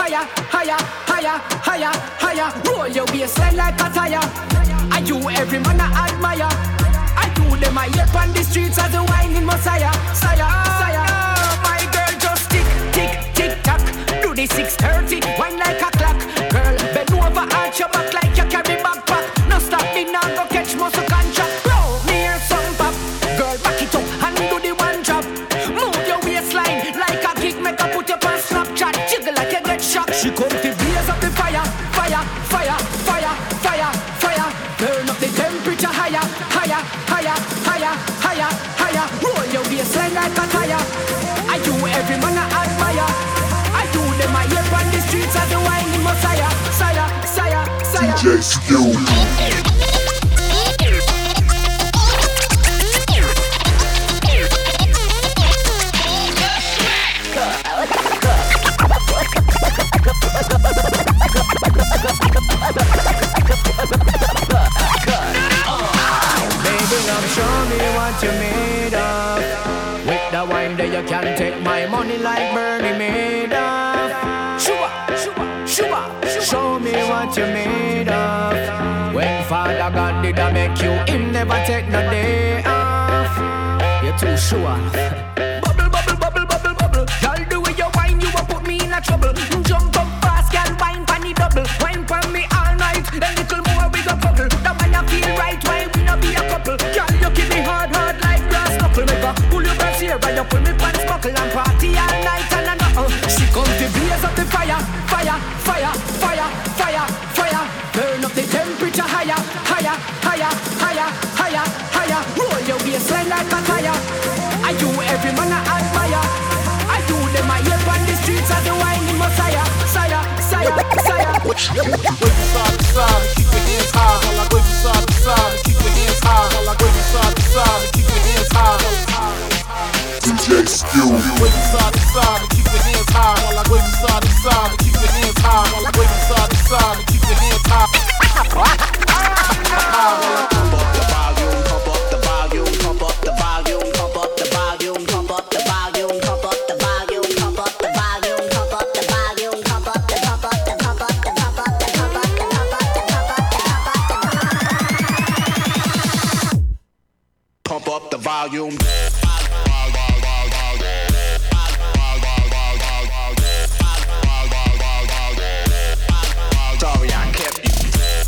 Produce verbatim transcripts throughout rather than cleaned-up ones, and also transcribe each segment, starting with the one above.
higher, higher, higher, higher, higher. Roll your waistline like a tire. I do every man I admire. I do them I hear on the streets as a whining messiah. Sire, sire. My girl just tick, tick, tick tock. Do the six thirty, wine like a clock. Girl, bend over, arch your back like you carry backpack. No stop me now, go catch muscle contract. Blow me here some pop. Girl, back it up and do the one drop. Move your waistline like a kick, make her put your on Snapchat. Jiggle like you get shocked. She come to blaze up the fire, fire, fire, fire, fire, fire. Turn up the temperature higher, higher, higher, higher, higher, higher. Roll your waistline like a tire. I do every man I admire. I do them I hear on the streets as the whining messiah. Sire, sire, sire. D J Skill. Baby, love, show me what you made of. With the wine that you can take my money like Bernie Madoff. Shuba, shuba, shuba, show me what you made of. When Father God did I make you, him never take no day off. You're too sure. Bubble, bubble, bubble, bubble, bubble. Girl, the way you wine, you will put me in a trouble. Jump up fast, girl, wine pan the double. Wine pan me all night, a little more we go bubble. The man I feel right, why we not be a couple? Girl, you keep me hard, hard like grass knuckle. Make a pull your breath here, and you pull me pants buckle and party all night and a knuckle. She come to blaze up the fire, fire, fire, fire, fire, fire. Turn up the temperature higher, higher, higher, higher, higher, higher. Roll your waistline like a tire. I do every man I admire. I do them I hear on the streets as the whining messiah. Sire, sire, sire. Wave from side to side and keep your hands high. While I wave from side to side and keep your hands high. While I wave from side to side and keep your hands high. D J Skill. Wave from side to side and keep your hands high. While I wave from side to side and keep your hands high. While I wave from side to side and keep your hands high. Pump up the volume, pump up the volume, pump up the volume, pump up the volume, pump up the volume, pump up the volume, pump up the volume, pump up the volume, pump up the pump up the pump up the pump up the pump up the pump up the pump up the pump up the volume. Sorry, I kept you.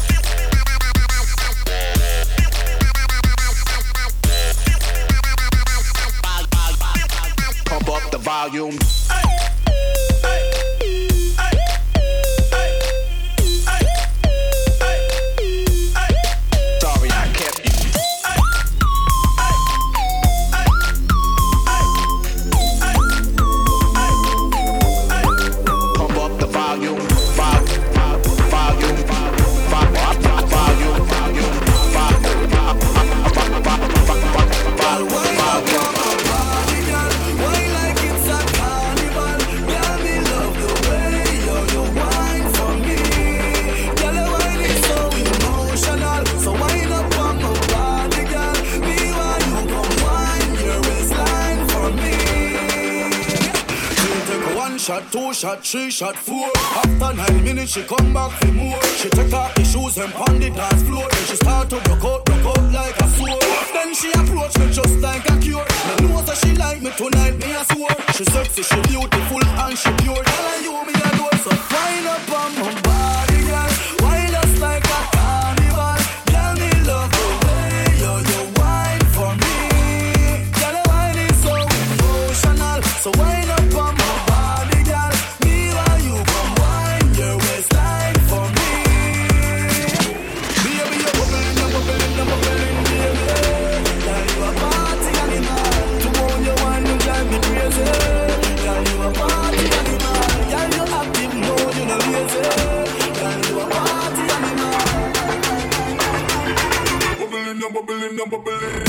Pump up the volume. Sorry, I kept you. Pump up the volume. Shot, two shot, three shot, four. After nine minutes, she come back for more. She take off the shoes and pound the dance floor. Then she start to broke out, broke out like a sword. Then she approach me just like a cure. Me know that she like me tonight, me a swore. She sexy, she beautiful and she pure. Tell her you me a do so wind up on my body, girl. Wind us like a carnival. Girl, me love the way you you wine for me. Girl, the wine is so emotional. So wind up on my body. Bubbling, bubbling, bubbling.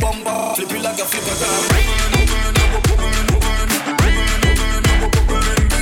Flip it like a flipper.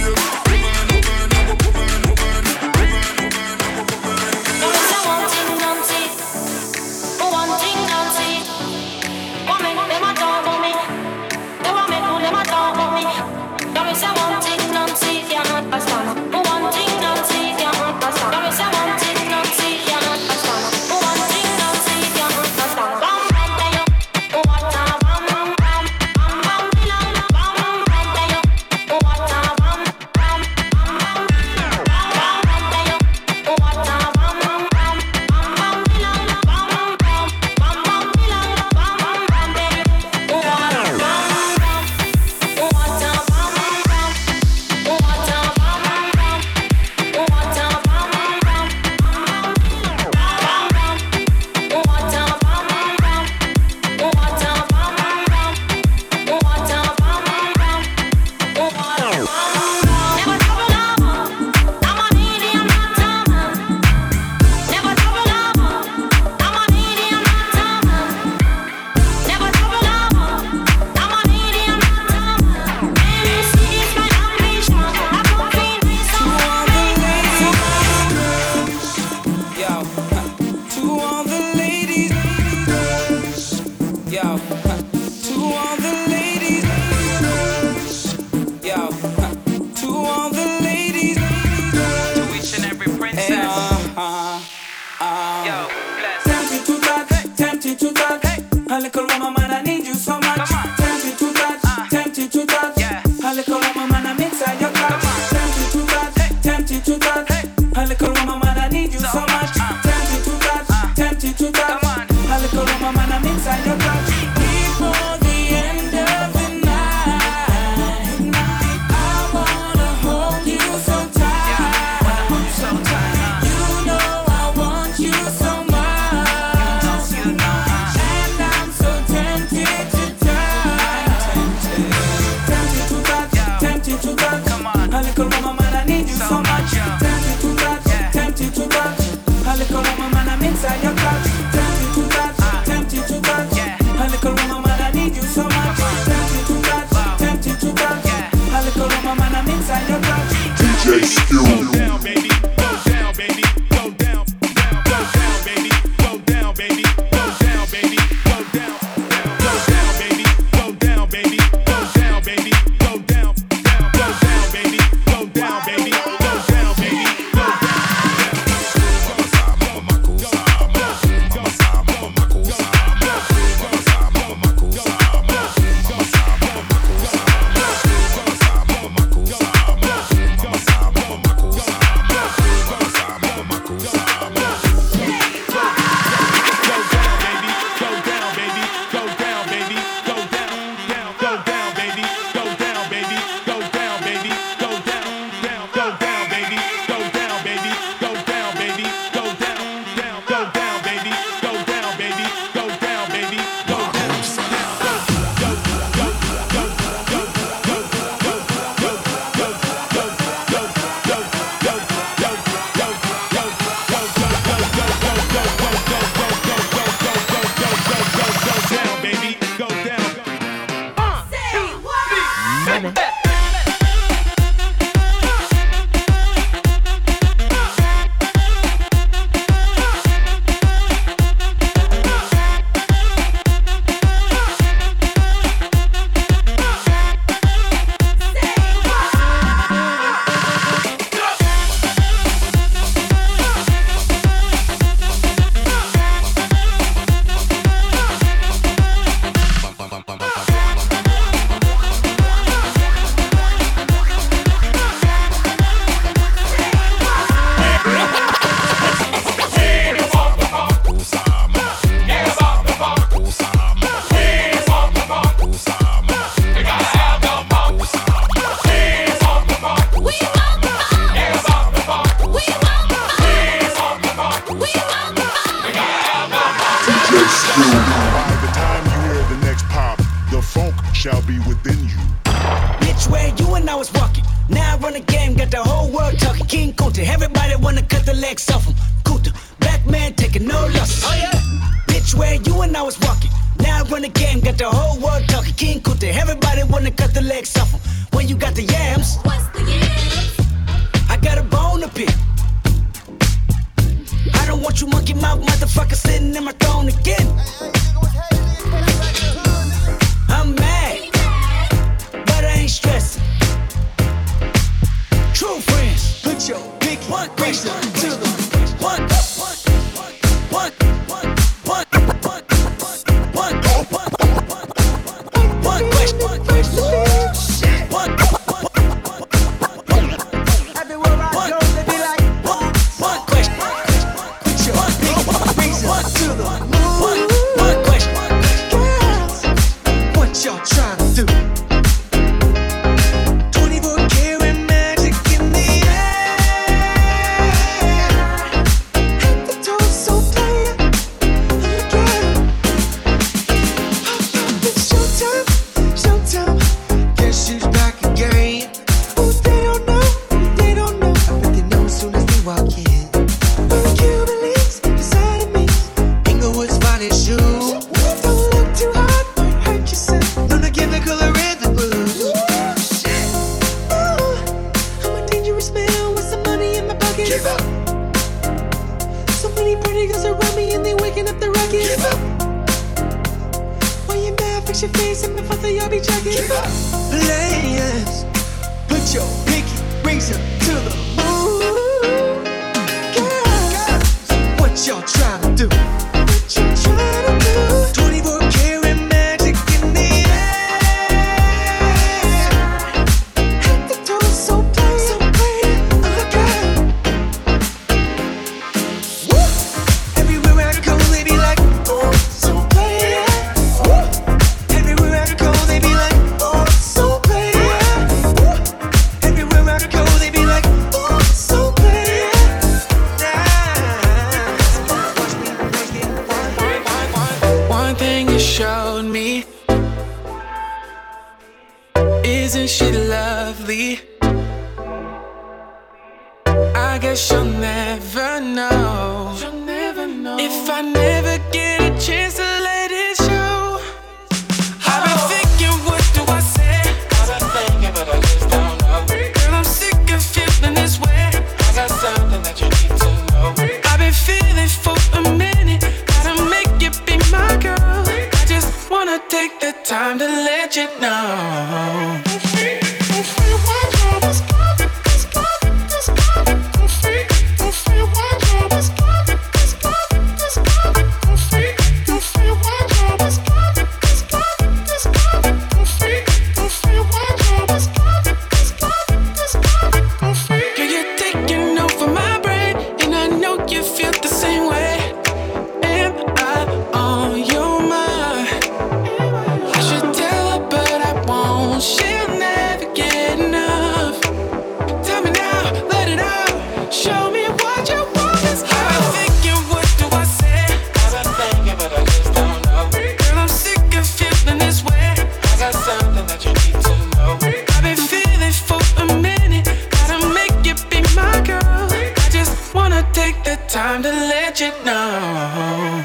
A little woman, man, I need you so much. Tempted to touch, tempted to touch. A little woman, man, I'm inside your clutch. Tempted to touch, tempted to touch. A little woman, man, I need you so much. Tempted to touch, tempted to touch. A little woman, man, I'm inside your clutch. Before the end of the night, I wanna hold you so tight. You know I want you so much, and I'm so tempted to touch. Tempted to touch, tempted to touch. A little woman, man, I need you so much. Tempted to touch, tempted to touch. A little woman, man, I'm inside your clutch. Tempted to touch, tempted to touch. A little woman, man, I need you so much. Tempted to touch, tempted to touch. A little woman, man, I'm inside your clutch. D J Skew. Go down, baby. Go down, baby. Go down, down, go down, baby. Go down, baby. Go down, baby. Go down, down, go down, baby. Go down, baby. Go down, baby. Go down, down, go down, baby. Go down, baby. Go down, baby. Go down. By the time you hear the next pop, the funk shall be within you. Bitch, where you and I was walking. Now I run the game, got the whole world talking. King Kunta, everybody wanna cut the legs off him. Kunta, black man taking no losses. Oh yeah. Bitch, where you and I was walking. Now I run the game, got the whole world talking. King Kunta, everybody wanna cut the legs off him. When you got the yams, What's the yams? I got a bone to pick. I don't want you monkey mouth motherfucker sitting in my throne again. I'm mad, but I ain't stressing. True friends, put your big one question to the one, one, one, one, one, one, one, one, one question, one question, one, everywhere I go, they be like one, one question. Put your big reason to the one, one question. Girls, what y'all trying to do? twenty-four karat magic in the air. Head to toe, so player. Look at 'em. It's showtime, showtime. Guess who's back again? Oh, they don't know, they don't know. I bet they know as soon as they walk in. When the Cuban links inside of me, Inglewood's finest shoe. Don't look too hard, might hurt yourself. Don't get the color red, the blues. Oh, I'm a dangerous man with some money in my pocket. Give up. So many pretty girls around me and they waking up the rocket. Give up. When you're mad, fix your face and my father, y'all be jacking. Give up. Players, put your pinky rings up to the moon. Girls, what y'all trying to do? What you trying to do? twenty-four karat you showed me. Isn't she lovely? I guess you'll never know. You'll never know if I never get a chance to let it show. I've been thinking, what do I say? I've been thinking, but I just don't know. Girl, I'm sick of feeling this way. I got something that you need to know. I've been feeling for a minute. Gotta make you be my girl. I just wanna take the time to let you know. Time to let you know.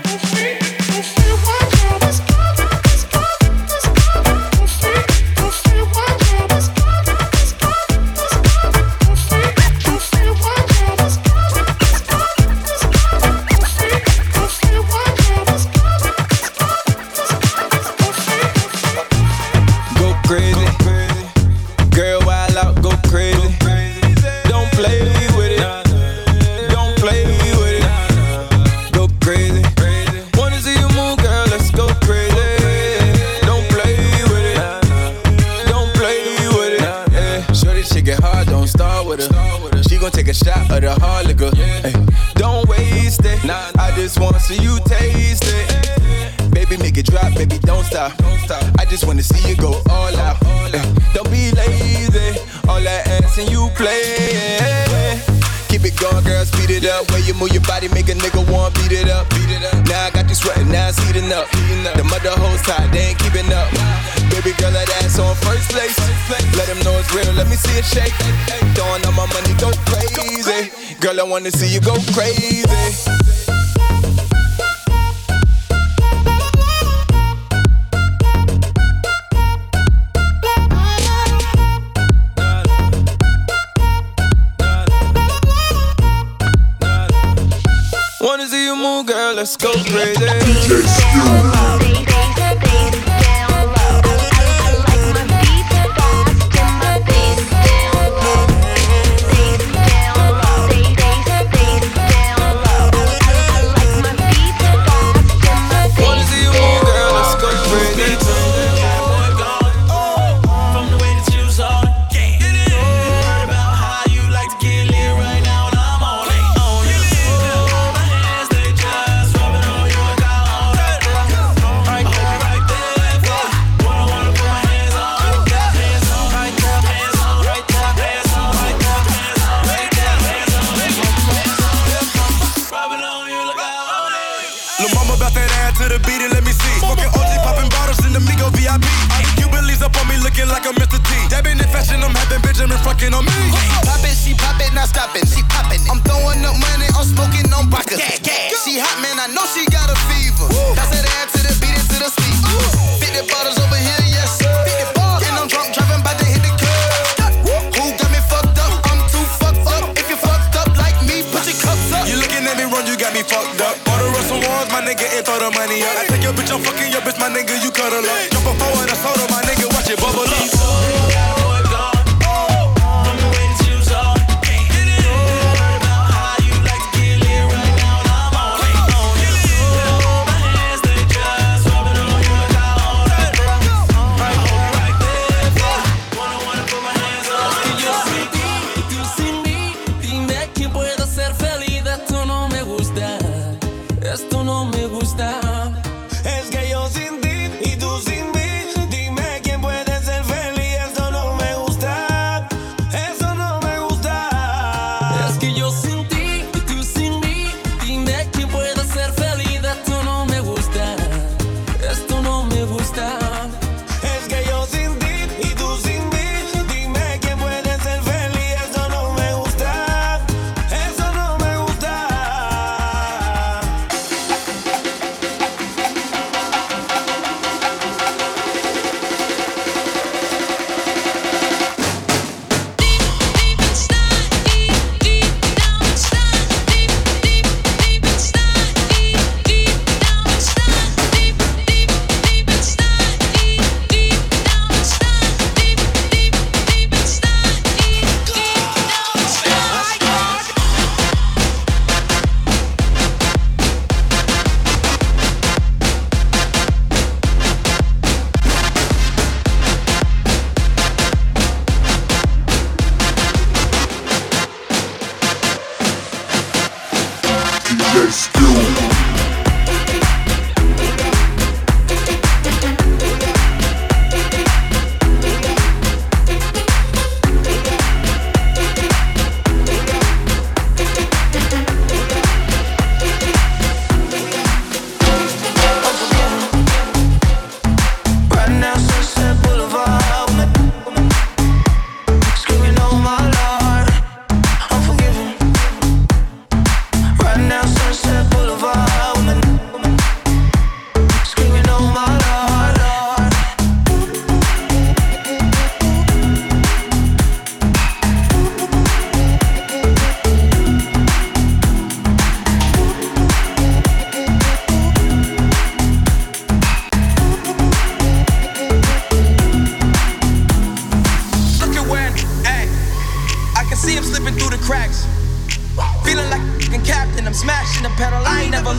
Go crazy, girl, wild out, go crazy. Don't play with it. Don't play with it. Go crazy. Wanna see you move, girl? Let's go crazy. Don't play with it. Don't play with it. Yeah. Shorty, shit get hard, don't start with her. She gon' take a shot of the hard liquor. Ay, don't waste it. I just wanna see you taste it. Baby, make it drop, baby, don't stop. I just wanna see you go all out. Ay, don't be lazy. All that ass and you play. Keep it going, girl, speed it up. Way you move your body, make a nigga want beat it up. Beat it up. Now I got you sweating, now it's heating up. The mother hoes tight, they ain't keeping up. Baby girl, that ass on first place. Let them know it's real, let me see it shake. Throwing all my money, go crazy. Girl, I wanna see you go crazy. Wanna see you move, girl, let's go crazy. D J Stu. Fucking on me. Pop it, she pop it, not stop it. She poppin' it. I'm throwing up money, I'm smoking on vodka. Yeah, yeah. She hot, man, I know she got a fever. Pass that ass to the beat, it to the speaker. fifty bottles over here, yes sir. fifty bottles. And I'm drunk, driving by to hit the curb. Who got me fucked up? I'm too fucked up. If you fucked up like me, put your cups up. You looking at me wrong, you got me fucked up. Order us some ones, my nigga, and throw the money up. I take your bitch, I'm fucking your bitch, my nigga, you cuddle up. Jump a four and a soda, my nigga, watch it bubble up. Esto no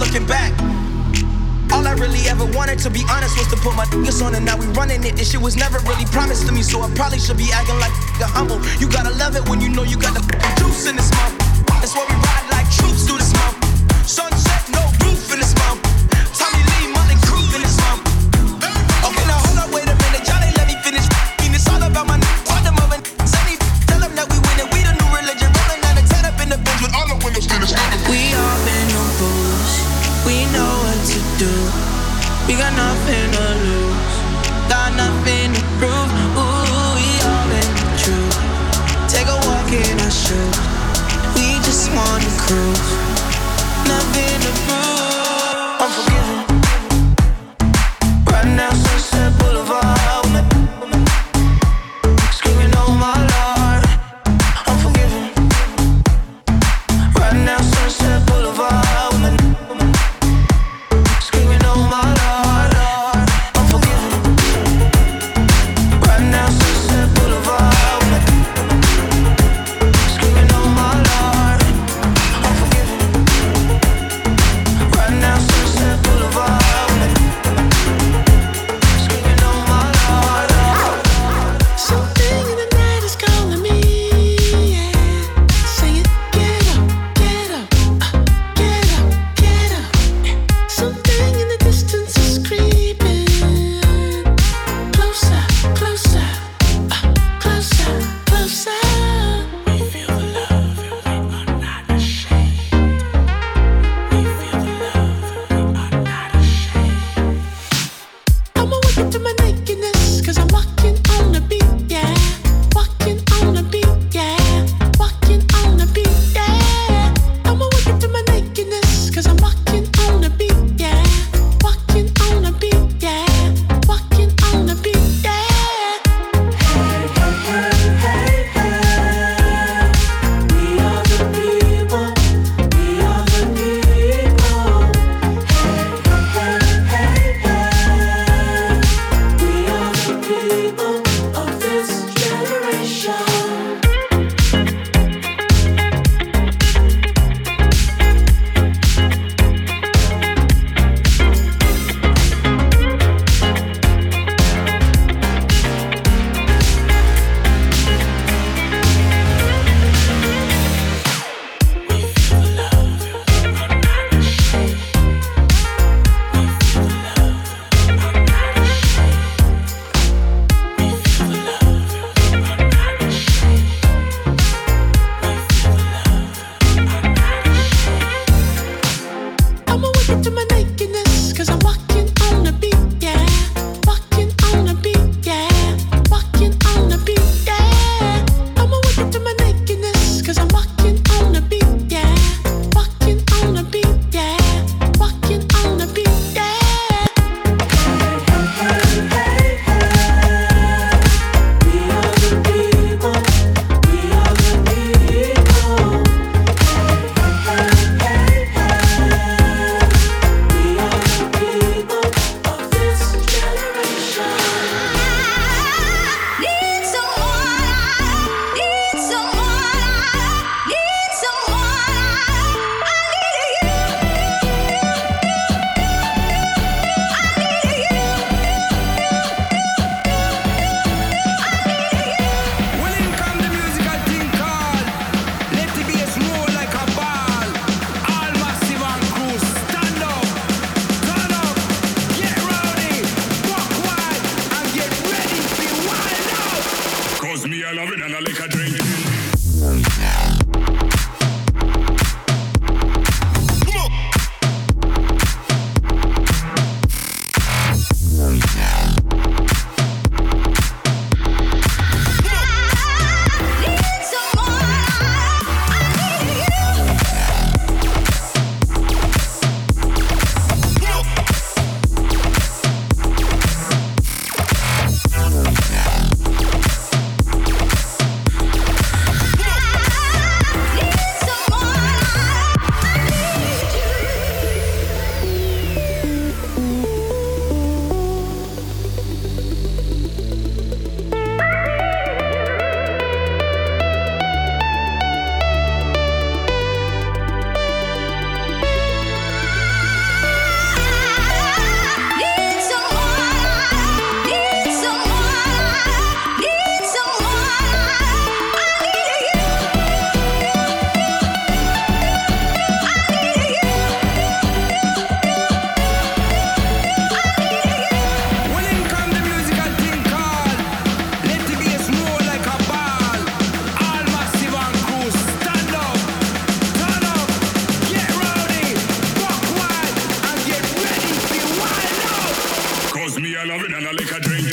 looking back. All I really ever wanted, to be honest, was to put my niggas on, and now we running it. This shit was never really promised to me, so I probably should be acting like a humble. You gotta love it when you know you got the juice in this mouth. That's why we ride like troops through this mouth. Sunset, no roof in this mouth. Tommy Lee, Motley Crue in this mouth. Okay, now hold up, wait a minute, y'all ain't let me finish. It's all about my niggas, all them other niggas. Any tell them that we winning, we the new religion. Rolling down the ten up in the bench with all the windows finished. We all been on booze, we know what to do. We got nothing to lose, got nothing to prove. Ooh, we all been true. Take a walk in our shoes. We just wanna cruise, nothing to prove. I'm forgiven. Right now, Sunset Boulevard, screaming, oh my Lord. I'm forgiven. Right now, Sunset Boulevard, screaming, oh my Lord. I'm forgiven. Right now, Sunset Boulevard, screaming, oh my Lord. I'm forgiven. Right now, Sunset Boulevard, screaming, oh my Lord. Something in the night is calling me, yeah. Saying, get up, get up, uh, get up, get up. Something in the distance is creeping. Closer, closer, uh, closer, closer. We feel the love and we are not ashamed. We feel the love and we are not ashamed. I'ma wake up to my nakedness, cause I'm walking on the beat, yeah. Walking on the beat, yeah. Walking on the beat, yeah. I'ma wake up to my nakedness, cause I'm walking on the beat, yeah. Walking on the beat, yeah. Walking on the beat, yeah. Hey, hey, hey, hey, hey. We are the people. We are the people. Hey, hey, hey, hey, hey. We are the people of this generation. We feel the love and we are not ashamed. We feel the love and we are not ashamed. We feel the love and we are not ashamed. We feel the love and we are not ashamed. I'ma wake up to my nakedness, cause I'm walking on the beat, yeah. Walking on the beat, yeah. Walking on the beat, yeah. I'ma wake up to my nakedness, cause I'm walking on the beat, yeah. Walking on the beat, yeah. Walking on the beat, yeah. Hey, hey, hey, hey, hey. We are the people. We are the people. Hey, hey, hey, hey, hey. We are the people loving and a liquor drink.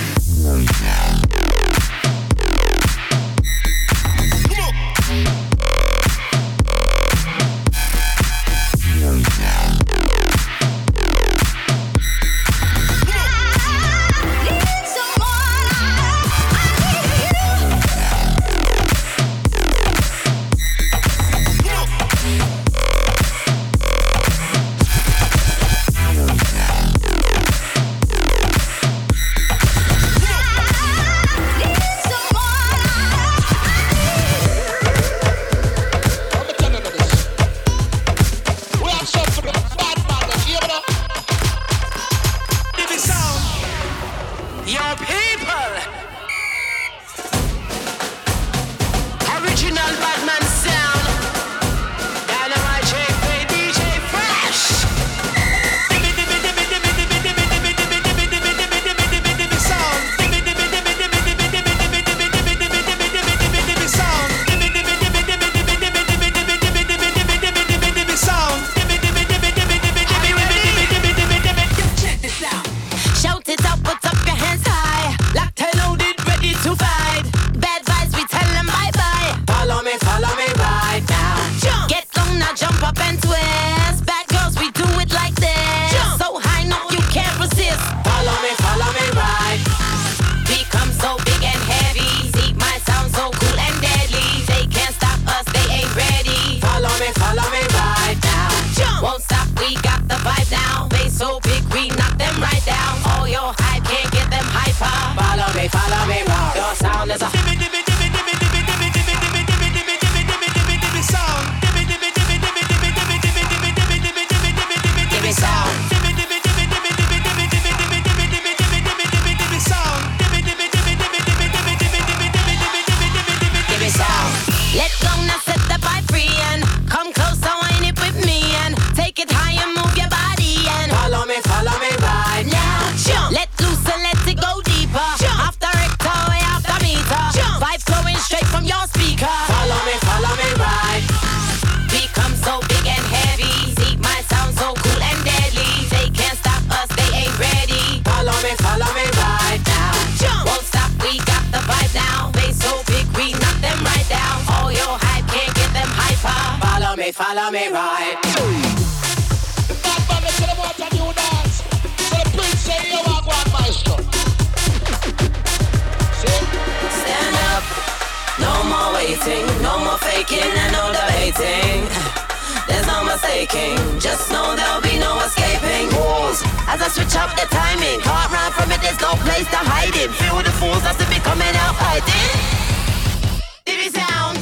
Follow me right. Stand up, no more waiting, no more faking and no debating. There's no mistaking, just know there'll be no escaping. Fools, as I switch up the timing, can't run from it, there's no place to hide it. Feel the fools as if be coming out fighting. Divvy sound.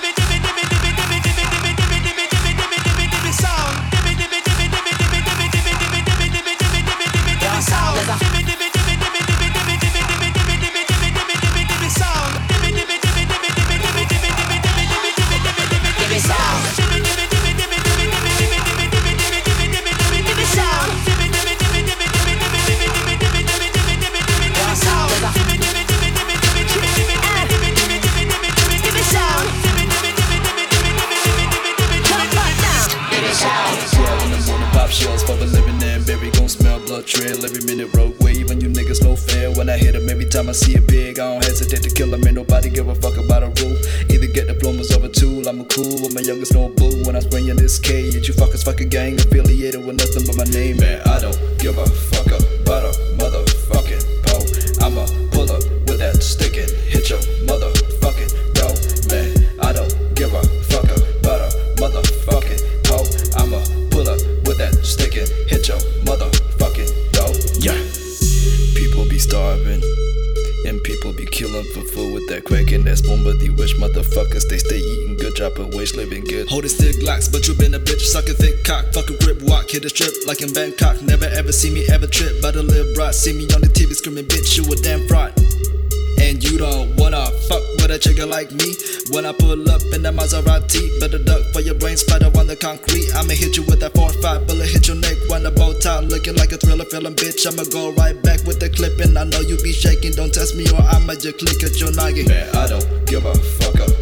Shells for the living and baby gon' smell blood trail every minute road wave and you niggas no fair. When I hit him every time I see it big, I don't hesitate to kill him. Ain't nobody give a fuck about a rule. Either get diplomas of a tool, I'm a cool with my youngest no boo. When I spring in this cage, you fuckers fucking gang affiliated with nothing but my name. Man, I don't give a fuck about a motherfucking pole. I'ma pull up with that stick and hit your motherfucking dough. Man, I don't give a fuck about a motherfucking pole. I'ma pull up with that stick and hit your motherfucking dough. Yeah. People be starving and people be killing for food with that crack and that spoon. But the wish motherfuckers they stay eating good, dropping waste, living good. Holding stick locks, but you been a bitch, sucking thick cock, fucking grip walk, hit a strip like in Bangkok. Never ever see me ever trip, but a little brat see me on the T V screaming, bitch, you a damn fraud. And you don't wanna fuck with a chicken like me. When I pull up in that Maserati, better duck for your brain spider on the concrete. I'ma hit you with that four five bullet, hit your neck, run the bow tie, looking like a thriller film, bitch. I'ma go right back with the clip, and I know you be shaking. Don't test me or I'ma just click at your noggin. Man, I don't give a fuck up